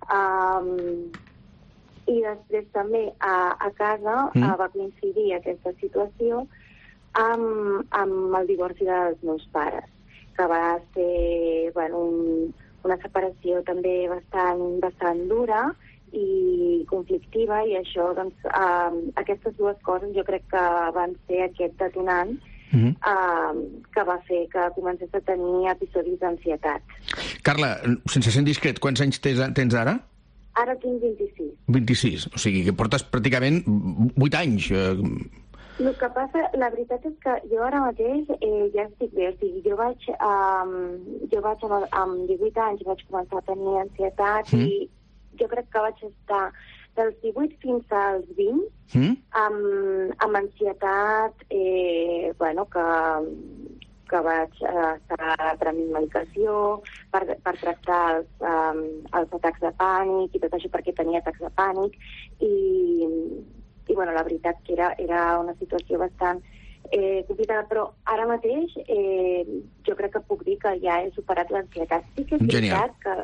i després també a casa va coincidir aquesta situació amb el divorci dels meus pares, que va ser una separació també bastant dura i conflictiva, i això, aquestes dues coses jo crec que van ser aquest detonant que va fer que comencés a tenir episodis d'ansietat. Carla, sense ser indiscret, quants anys tens ara? Ara tinc 26. 26, o sigui que portes pràcticament 8 anys. El que passa, la veritat és que jo ara mateix ja estic bé, o sigui, jo vaig amb 18 anys vaig començar a tenir ansietat i jo crec que vaig estar dels 18 fins als 20 amb ansietat, que vaig estar prenent medicació per tractar els atacs de pànic i tot això, perquè tenia atacs de pànic, i la veritat que era una situació bastant complicada, però ara mateix jo crec que puc dir que ja he superat l'ansietat. Sí que és veritat que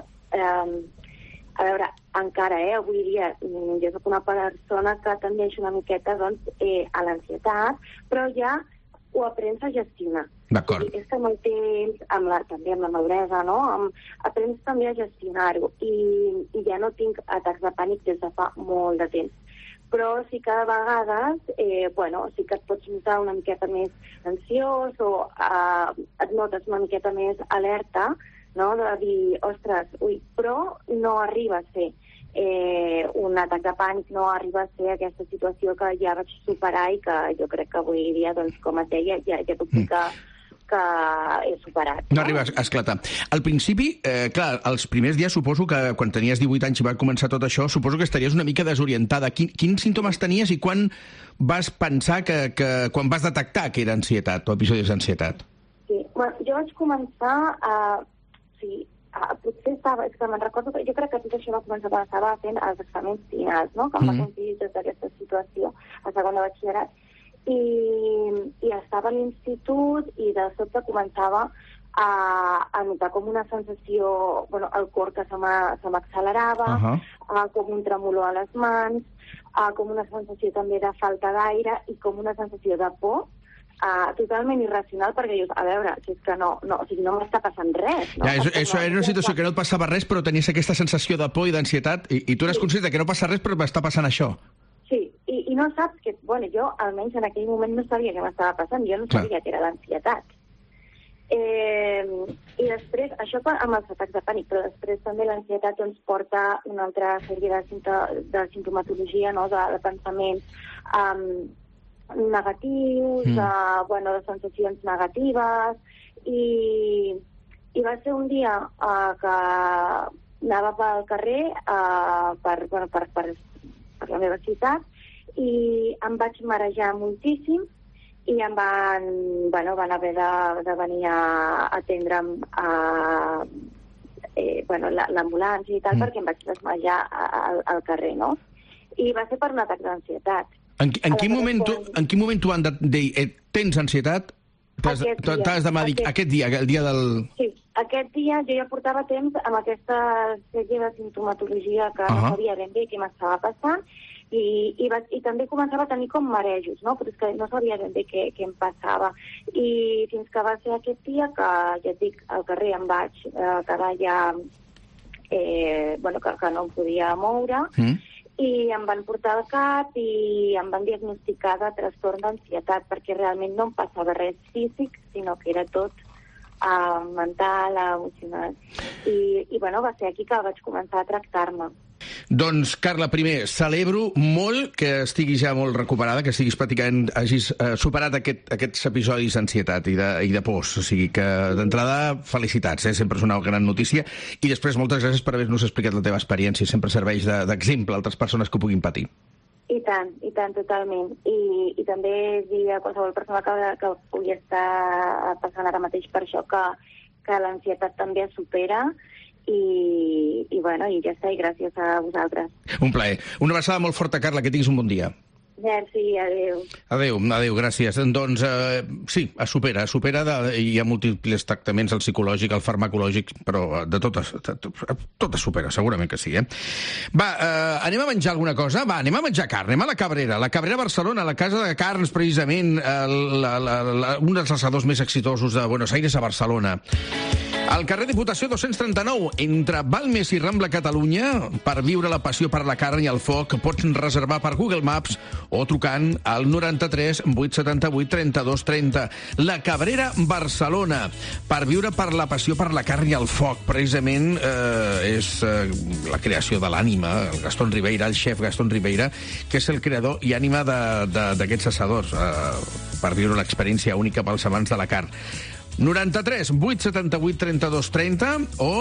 a veure, encara, avui dia, jo soc una persona que tendeix una miqueta a l'ansietat, però ja ho aprens a gestionar. D'acord. És que amb el temps, també amb la maduresa, no? Aprens també a gestionar-ho, i ja no tinc atacs de pànic des de fa molt de temps. Però sí que a vegades, sí que et pots notar una miqueta més ansiós o et notes una miqueta més alerta, no? De dir, ostres, però no arriba a ser un atac de pànic, no arriba a ser aquesta situació que ja vaig superar i que jo crec que avui dia, com et deia, ja puc dir que he superat. No arriba a esclatar. Al principi, clar, els primers dies suposo que quan tenies 18 anys i va començar tot això, suposo que estaries una mica desorientada. Quins símptomes tenies i quan vas pensar quan vas detectar que era ansietat o episodis d'ansietat? Sí, jo vaig començar potser estava, és que me'n recordo que jo crec que tot això va començar quan estava fent els exàmens finals, no? Que em va coincidir tota aquesta situació a segon de batxillerat, i estava a l'institut i de sobte començava a notar com una sensació, el cor que se m'accelerava, com un tremolor a les mans, com una sensació també de falta d'aire i com una sensació de por, totalment irracional, perquè dius, a veure, si és que no m'està passant res. No? Ja, això era una situació que no et passava res, però tenies aquesta sensació de por i d'ansietat, i tu eres conscient que no passa res, però m'està passant això. Sí, i no saps que, jo almenys en aquell moment no sabia què m'estava passant, jo no sabia que era l'ansietat. I després, això amb els atacs de pànic, però després també l'ansietat ens porta una altra sèrie de sintomatologia, no? de pensaments negatius, de sensacions negatives, i va ser un dia que anava pel carrer per la meva ciutat, i em vaig marejar moltíssim i em van haver de venir a atendre'm l'ambulància i tal, perquè em vaig desmajar al carrer, no? I va ser per un atac d'ansietat. En quin moment t'ho han de dir, tens ansietat? T'has de dir aquest dia, el dia del... Sí, aquest dia jo ja portava temps amb aquesta sèrie de sintomatologia que no sabia ben bé què m'estava passant i també començava a tenir com marejos, no? Però és que no sabia ben bé què em passava. I fins que va ser aquest dia que, ja et dic, al carrer em vaig quedar ja... que no em podia moure, i em van portar al CAP i em van diagnosticar de trastorn d'ansietat, perquè realment no em passava res físic, sinó que era tot mental, emocional. I va ser aquí que vaig començar a tractar-me. Doncs, Carla, primer, celebro molt que estiguis ja molt recuperada, que estiguis pràcticament, hagis superat aquests episodis d'ansietat i de pors. O sigui que, d'entrada, felicitats, sempre és una gran notícia. I després, moltes gràcies per haver-nos explicat la teva experiència. Sempre serveix d'exemple a altres persones que ho puguin patir. I tant, totalment. I també dir a qualsevol persona que pugui estar passant ara mateix per això, que l'ansietat també es supera, i ja està, i gràcies a vosaltres. Un plaer. Una abraçada molt forta, Carla, que tinguis un bon dia. Merci, adéu. Adéu, gràcies. Doncs sí, es supera, hi ha múltiples tractaments, el psicològic, el farmacològic, però de tot es supera, segurament que sí, Va, anem a menjar alguna cosa? Va, anem a menjar carn, anem a la Cabrera. La Cabrera Barcelona, la casa de carns, precisament, un dels assadors més exitosos de Buenos Aires a Barcelona. Al carrer Diputació 239, entre Balmes i Rambla Catalunya, per viure la passió per la carn i el foc, pots reservar per Google Maps o trucant al 93 878 32 30. La Cabrera Barcelona, per viure per la passió per la carn i el foc. Precisament és la creació de l'ànima, el Gastón Ribeira, el xef Gastón Ribeira, que és el creador i ànima d'aquests assadors, per viure l'experiència única pels amants de la carn. 93 878 32 30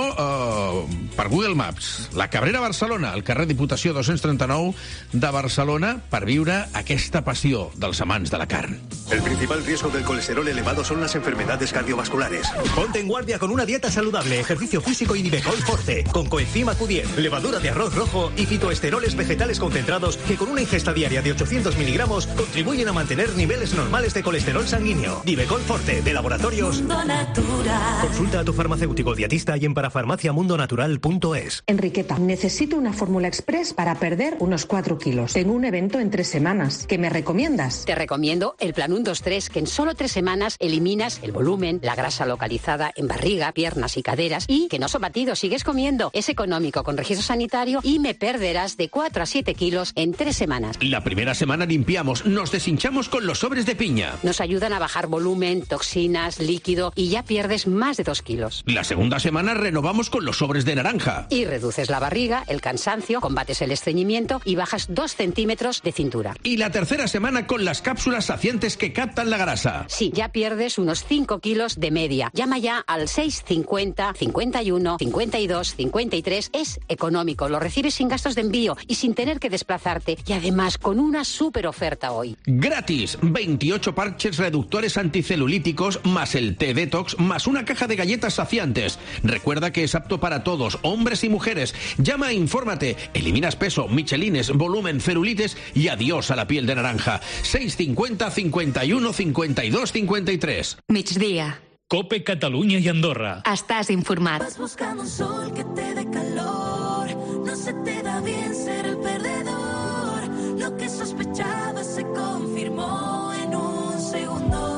o per Google Maps. La Cabrera Barcelona, al carrer Diputació 239 de Barcelona, per viure aquesta passió dels amants de la carn. El principal riesgo del colesterol elevado son las enfermedades cardiovasculares. Ponte en guardia con una dieta saludable, ejercicio físico y Nivecol Forte, con coenzima Q10, levadura de arroz rojo y fitoesteroles vegetales concentrados que con una ingesta diaria de 800 miligramos contribuyen a mantener niveles normales de colesterol sanguíneo. Nivecol Forte, de Laboratorios Natural. Consulta a tu farmacéutico dietista y en parafarmaciamundonatural.es. Enriqueta, necesito una fórmula express para perder unos 4 kilos. Tengo un evento en 3 semanas. ¿Qué me recomiendas? Te recomiendo el Plan 1-2-3, que en solo 3 semanas eliminas el volumen, la grasa localizada en barriga, piernas y caderas, y que no son batidos, sigues comiendo. Es económico, con registro sanitario, y me perderás de 4 a 7 kilos en 3 semanas. La primera semana limpiamos, nos deshinchamos con los sobres de piña. Nos ayudan a bajar volumen, toxinas, líquido, y ya pierdes más de 2 kilos. La segunda semana renovamos con los sobres de naranja. Y reduces la barriga, el cansancio, combates el estreñimiento y bajas 2 centímetros de cintura. Y la tercera semana con las cápsulas saciantes que captan la grasa. Sí, ya pierdes unos 5 kilos de media. Llama ya al 650 51 52 53. Es económico, lo recibes sin gastos de envío y sin tener que desplazarte. Y además con una súper oferta hoy. Gratis, 28 parches reductores anticelulíticos más el té detox más una caja de galletas saciantes. Recuerda que es apto para todos, hombres y mujeres. Llama e infórmate. Eliminas peso, michelines, volumen, celulites y adiós a la piel de naranja. 650 51 52 53. Migdia. COPE Catalunya i Andorra. Estàs informat. Vas buscando un sol que te dé calor. No se te da bien ser el perdedor. Lo que sospechabas se confirmó en un segundo.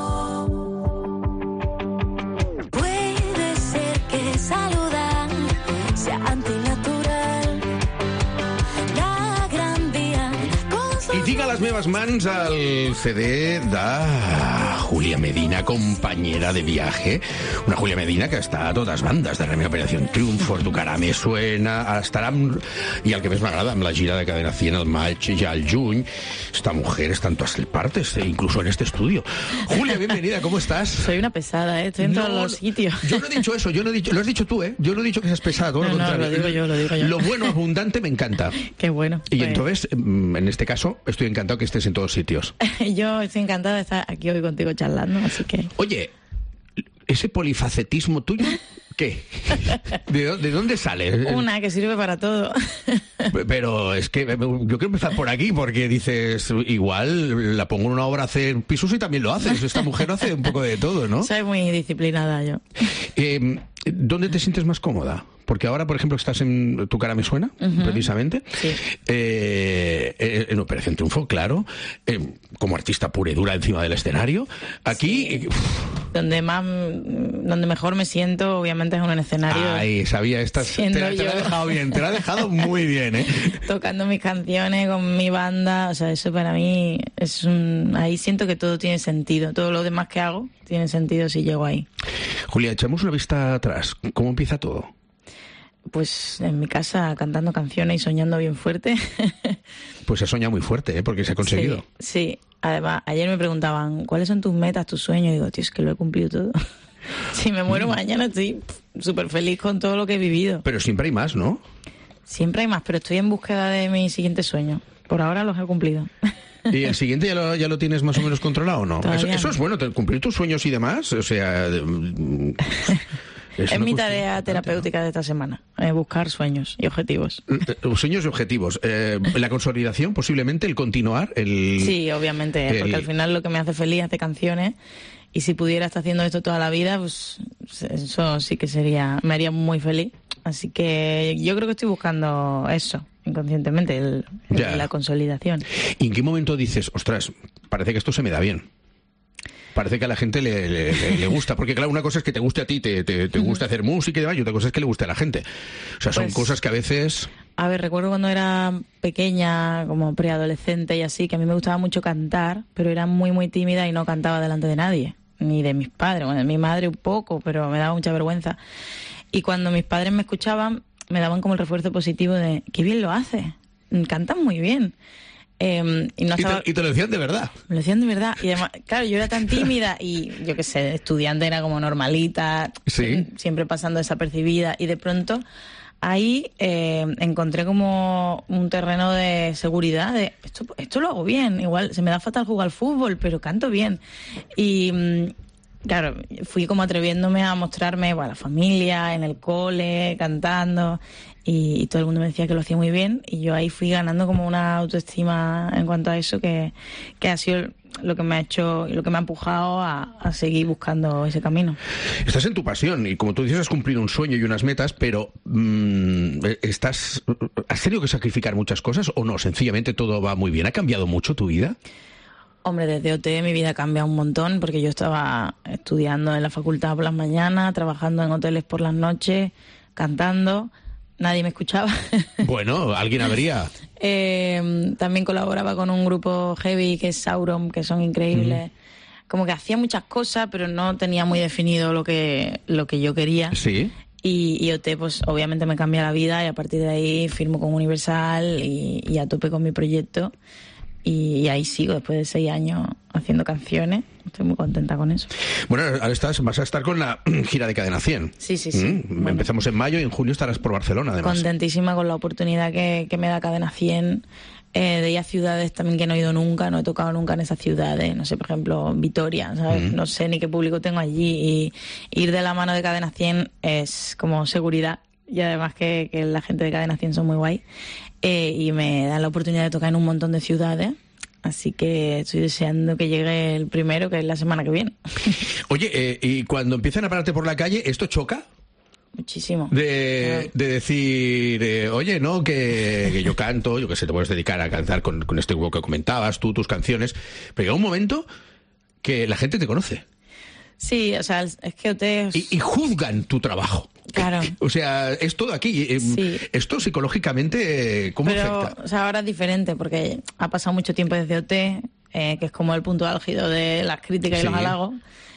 Saludar, sea antinatural, la gran vía. I tinc a les meves mans el CD de Julia Medina, compañera de viaje. Una Julia Medina que està a totes bandes, de Remé Operación Triunfo, Tu cara me suena, estarà i el que més m'agrada, amb la gira de Cadena 100 al maig, ja al juny. Esta mujer está en todas partes, incluso en este estudio. Julia, bienvenida, ¿cómo estás? Soy una pesada, estoy en todos los sitios. Yo no he dicho eso, lo has dicho tú, Yo no he dicho que seas pesada, todo lo contrario. Lo digo yo. Lo bueno, abundante, me encanta. Qué bueno. Y entonces, en este caso, yo estoy encantado que estés en todos sitios. Yo estoy encantada de estar aquí hoy contigo charlando, así que... Oye, ese polifacetismo tuyo, ¿qué? ¿De dónde sale? Una que sirve para todo. Pero es que yo quiero empezar por aquí, porque dices, igual la pongo en una obra a hacer pisos y también lo hace. Esta mujer hace un poco de todo, ¿no? Soy muy disciplinada yo. ¿Dónde te sientes más cómoda? Porque ahora, por ejemplo, estás en Tu cara me suena, precisamente. Sí. En Operación Triunfo, claro. Como artista pura y dura encima del escenario. Aquí... Sí. Donde mejor me siento, obviamente, es en un escenario. Ay, sabía, te la he dejado bien, te la he dejado muy bien, ¿eh? Tocando mis canciones con mi banda, o sea, eso para mí es ahí siento que todo tiene sentido. Todo lo demás que hago tiene sentido si llego ahí. Julia, echamos una vista atrás. ¿Cómo empieza todo? Pues en mi casa cantando canciones y soñando bien fuerte. Pues se soña muy fuerte, ¿eh? Porque se ha conseguido. Sí. Además, ayer me preguntaban, ¿cuáles son tus metas, tus sueños? Y digo, tío, es que lo he cumplido todo. Si me muero mañana estoy súper feliz con todo lo que he vivido. Pero siempre hay más, ¿no? Siempre hay más, pero estoy en búsqueda de mi siguiente sueño. Por ahora los he cumplido. ¿Y el siguiente ya lo tienes más o menos controlado o no? Eso es bueno, cumplir tus sueños y demás, o sea... Es mi tarea terapéutica de esta semana, buscar sueños y objetivos. Sueños y objetivos. La consolidación, posiblemente, el continuar. Sí, obviamente, porque al final lo que me hace feliz hace canciones, y si pudiera estar haciendo esto toda la vida, pues eso sí que me haría muy feliz. Así que yo creo que estoy buscando eso, inconscientemente, la consolidación. ¿Y en qué momento dices, ostras, parece que esto se me da bien? Parece que a la gente le gusta, porque claro, una cosa es que te guste a ti, te guste hacer música y demás, y otra cosa es que le guste a la gente. O sea, son cosas que a veces... A ver, recuerdo cuando era pequeña, como preadolescente y así, que a mí me gustaba mucho cantar, pero era muy, muy tímida y no cantaba delante de nadie, ni de mis padres. Bueno, de mi madre un poco, pero me daba mucha vergüenza. Y cuando mis padres me escuchaban, me daban como el refuerzo positivo de, qué bien lo haces, cantas muy bien. Y te lo decían de verdad. Me lo decían de verdad. Y además, claro, yo era tan tímida y yo qué sé, estudiante era como normalita, sí, siempre pasando desapercibida. Y de pronto ahí encontré como un terreno de seguridad, de esto lo hago bien. Igual se me da fatal jugar al fútbol, pero canto bien. Y claro, fui como atreviéndome a mostrarme a la familia, en el cole, cantando. Y todo el mundo me decía que lo hacía muy bien, y yo ahí fui ganando como una autoestima en cuanto a eso, que ha sido lo que me ha hecho y lo que me ha empujado a seguir buscando ese camino. Estás en tu pasión y, como tú dices, has cumplido un sueño y unas metas, pero ¿has tenido que sacrificar muchas cosas o no? Sencillamente todo va muy bien. ¿Ha cambiado mucho tu vida? Hombre, desde OT mi vida ha cambiado un montón, porque yo estaba estudiando en la facultad por las mañanas, trabajando en hoteles por las noches, cantando. Nadie me escuchaba. Bueno, alguien habría. También colaboraba con un grupo heavy que es Sauron, que son increíbles. Como que hacía muchas cosas, pero no tenía muy definido lo que yo quería. Sí. Y OT, pues obviamente me cambia la vida, y a partir de ahí firmo con Universal y a tope con mi proyecto. Y ahí sigo, después de 6 años haciendo canciones. Estoy muy contenta con eso. Bueno, ahora vas a estar con la gira de Cadena 100. Sí. Bueno, empezamos en mayo y en junio estarás por Barcelona, además. Contentísima con la oportunidad que me da Cadena 100, de ir a ciudades también que no he ido nunca, no he tocado nunca en esas ciudades. No sé, por ejemplo, Vitoria, ¿sabes? No sé ni qué público tengo allí. Y ir de la mano de Cadena 100 es como seguridad. Y además que la gente de Cadena 100 son muy guay. Y me dan la oportunidad de tocar en un montón de ciudades. Así que estoy deseando que llegue el primero, que es la semana que viene. Oye, y cuando empiezan a pararte por la calle, ¿esto choca? Muchísimo. De decir, oye, no, que yo canto, yo que sé, te puedes dedicar a cantar con este grupo que comentabas, tú, tus canciones. Pero llega un momento que la gente te conoce. Sí, o sea, es que OT... Y juzgan tu trabajo. Claro. O sea, es todo aquí. Sí. Esto psicológicamente, ¿cómo afecta? O sea, ahora es diferente, porque ha pasado mucho tiempo desde OT, que es como el punto álgido de las críticas y los halagos.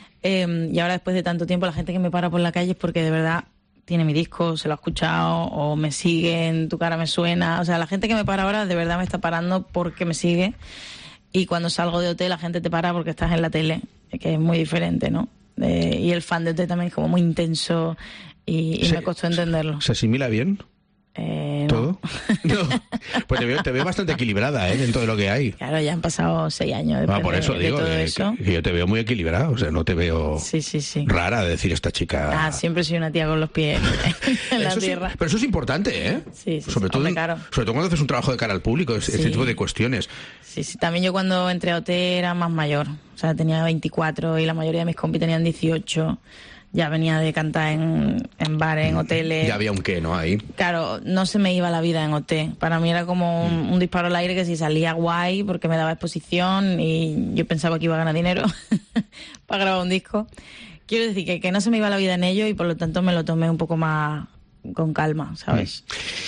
Y ahora, después de tanto tiempo, la gente que me para por la calle es porque de verdad tiene mi disco, se lo ha escuchado, o me sigue en Tu cara me suena. O sea, la gente que me para ahora de verdad me está parando porque me sigue. Y cuando salgo de OT, la gente te para porque estás en la tele, que es muy diferente, ¿no? Y el fan de OT también es como muy intenso y me costó entenderlo. ¿Se asimila bien? No. ¿Todo? No, pues te veo bastante equilibrada, dentro de lo que hay. Claro, ya han pasado 6 años Por eso digo todo eso. Que yo te veo muy equilibrada, o sea, no te veo rara de decir esta chica. Siempre soy una tía con los pies en la tierra. Pero eso es importante, ¿eh? Sí, sobre todo cuando haces un trabajo de cara al público, ese tipo de cuestiones. Sí, también yo cuando entré a OT era más mayor, o sea, tenía 24 y la mayoría de mis compis tenían 18. Ya venía de cantar en bares, en hoteles. Ya había un qué, ¿no? Ahí. Claro, no se me iba la vida en OT. Para mí era como un disparo al aire que si salía guay porque me daba exposición y yo pensaba que iba a ganar dinero para grabar un disco. Quiero decir que no se me iba la vida en ello y por lo tanto me lo tomé un poco más con calma, ¿sabes?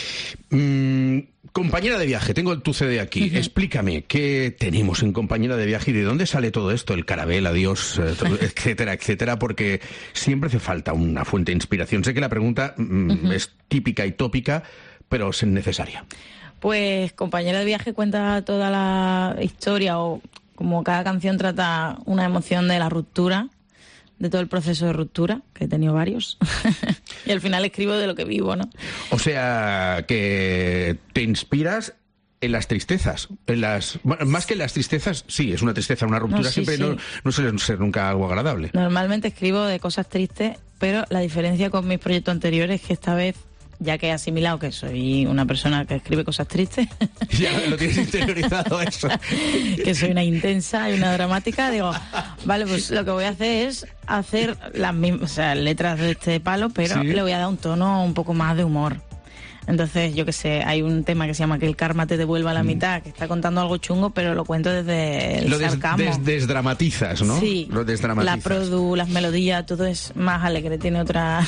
Compañera de viaje, tengo tu CD aquí. Explícame, ¿qué tenemos en compañera de viaje y de dónde sale todo esto? El Carabel, Adiós, etcétera, etcétera, porque siempre hace falta una fuente de inspiración. Sé que la pregunta es típica y tópica, pero es necesaria. Pues Compañera de viaje cuenta toda la historia, o como cada canción trata una emoción de la ruptura, de todo el proceso de ruptura, que he tenido varios, y al final escribo de lo que vivo, ¿no? O sea, que te inspiras en las tristezas, más que en las tristezas, sí, es una tristeza, una ruptura siempre no suele ser nunca algo agradable. Normalmente escribo de cosas tristes, pero la diferencia con mis proyectos anteriores es que esta vez, ya que he asimilado que soy una persona que escribe cosas tristes, ya lo tienes interiorizado eso, que soy una intensa y una dramática, digo, vale, pues lo que voy a hacer es hacer las mismas, letras de este palo, pero le voy a dar un tono un poco más de humor. Entonces, yo qué sé, hay un tema que se llama Que el karma te devuelva la mitad, que está contando algo chungo, pero lo cuento desde el sarcasmo. Desdramatizas, ¿no? Sí, lo desdramatizas. La produ, las melodías, todo es más alegre, tiene otra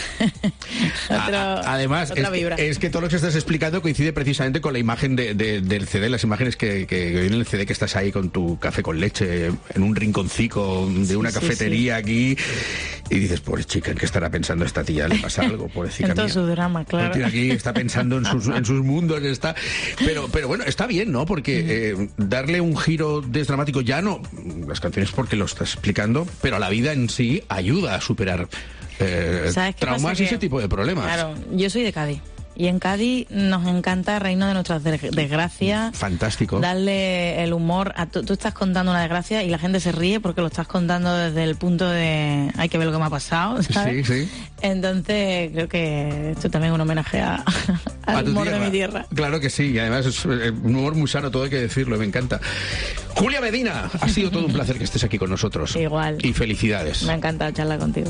además, otra vibra. Es que todo lo que estás explicando coincide precisamente con la imagen del CD, las imágenes que vienen en el CD, que estás ahí con tu café con leche, en un rinconcico de una cafetería aquí, y dices, pobre chica, ¿en qué estará pensando esta tía? ¿Le pasa algo? Pobrecita en todo mía. Su drama, claro. Aquí está pensando en sus mundos, pero bueno, está bien, ¿no? Porque darle un giro desdramático, ya no las canciones porque lo estás explicando, pero a la vida en sí ayuda a superar traumas y ese tipo de problemas. Claro, yo soy de Cádiz. Y en Cádiz nos encanta reírnos de nuestras desgracias. Fantástico. Darle el humor a tú estás contando una desgracia y la gente se ríe porque lo estás contando desde el punto de hay que ver lo que me ha pasado, ¿sabes? Sí. Entonces creo que esto también es un homenaje al humor de mi tierra. Claro que sí, y además es un humor muy sano, todo hay que decirlo, me encanta. Julia Medina, ha sido todo un placer que estés aquí con nosotros. Igual. Y felicidades. Me ha encantado charlar contigo.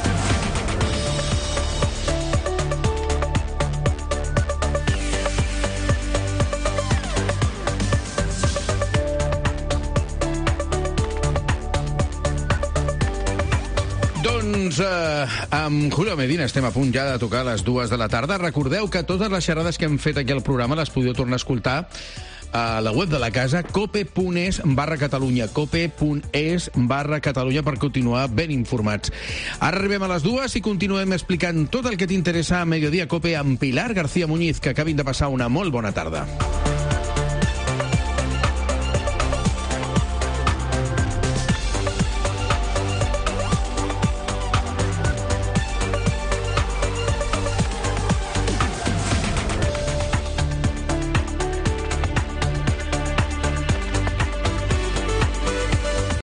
Amb Julio Medina estem a punt ja de tocar a les 2 de la tarda. Recordeu que totes les xerrades que hem fet aquí al programa les podeu tornar a escoltar a la web de la casa, cope.es/Catalunya, cope.es/Catalunya, per continuar ben informats. Ara arribem a les 2 i continuem explicant tot el que t'interessa a Mediodía Cope amb Pilar García Muñiz, que acabin de passar una molt bona tarda.